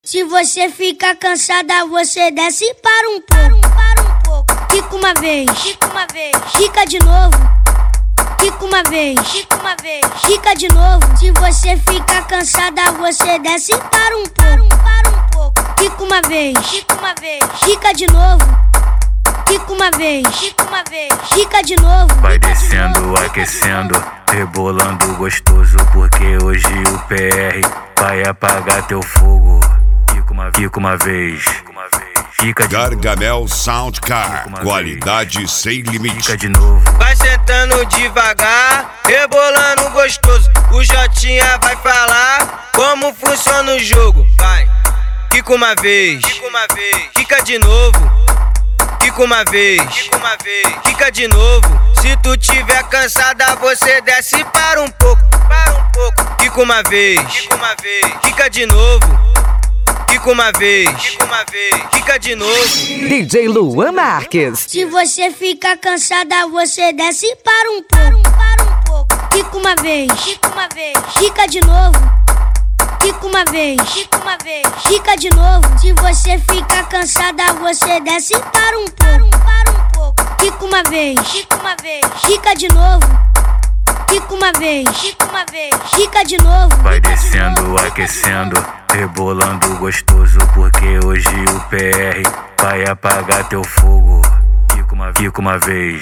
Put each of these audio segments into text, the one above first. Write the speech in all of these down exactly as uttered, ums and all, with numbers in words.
Se você ficar cansada, você desce e para um pouco. Para um pouco. Quica uma vez. Quica uma vez. Quica de novo. Quica uma vez. Quica uma vez. Quica de novo. Se você ficar cansada, você desce e para um pouco. Para um pouco. Quica uma vez. Quica uma vez. Quica de novo. Quica uma vez. Quica uma vez. Quica de novo. Vai descendo, aquecendo, rebolando gostoso, porque hoje o P R vai apagar teu fogo. Quica uma, quica uma vez. Quica de Gargamel Soundcar, qualidade sem limite. Quica de novo. Vai sentando devagar, rebolando gostoso. O Jotinha vai falar como funciona o jogo. Vai, quica uma vez, quica uma vez, quica de novo. Quica uma vez, quica uma vez, quica de novo. Se tu tiver cansada, você desce para um pouco, para um pouco. Quica uma vez, quica uma vez, quica de novo. Quica uma vez, quica uma vez, quica de novo. D J Luan Marques. Se você ficar cansada, você desce e para um pouco. Para um pouco. Quica uma vez, quica uma vez, quica de novo. Quica uma vez, quica uma vez, quica de novo. Se você ficar cansada, você desce e para um pouco. Para um pouco. Quica uma vez, quica uma vez, quica de novo. Quica uma vez, quica uma vez, quica de novo. Vai descendo, aquecendo, rebolando gostoso, porque hoje o P R vai apagar teu fogo. Quica uma, quica uma vez.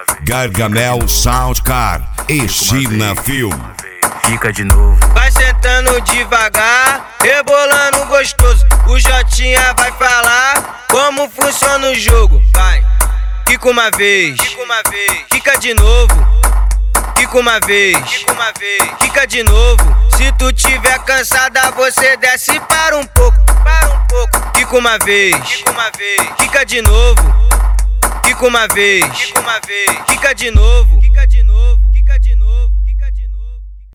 Gargamel Soundcar e China Film. Quica de novo. Vai sentando devagar, rebolando gostoso. O Jotinha vai falar como funciona o jogo. Vai, quica uma vez, quica uma vez, quica de novo. Quica uma vez, quica uma vez, quica de novo. Se tu tiver cansada, você desce para um pouco, para um pouco. Quica uma vez, quica uma vez, quica de novo. Quica uma vez, quica uma vez, quica de novo.